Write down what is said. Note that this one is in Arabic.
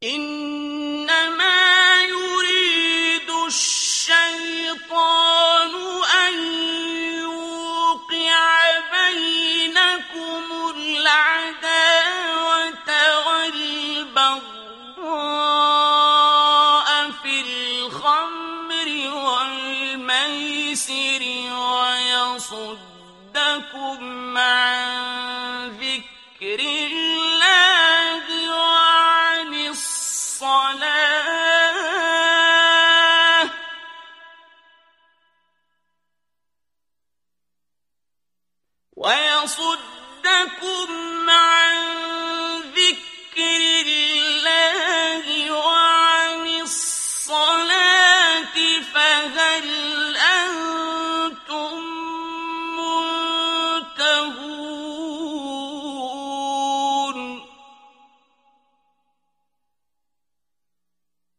إنما يريد الشيطان أن يوقع بينكم العداوة والبغضاء في الخمر والميسر ويصدكم عن ذكر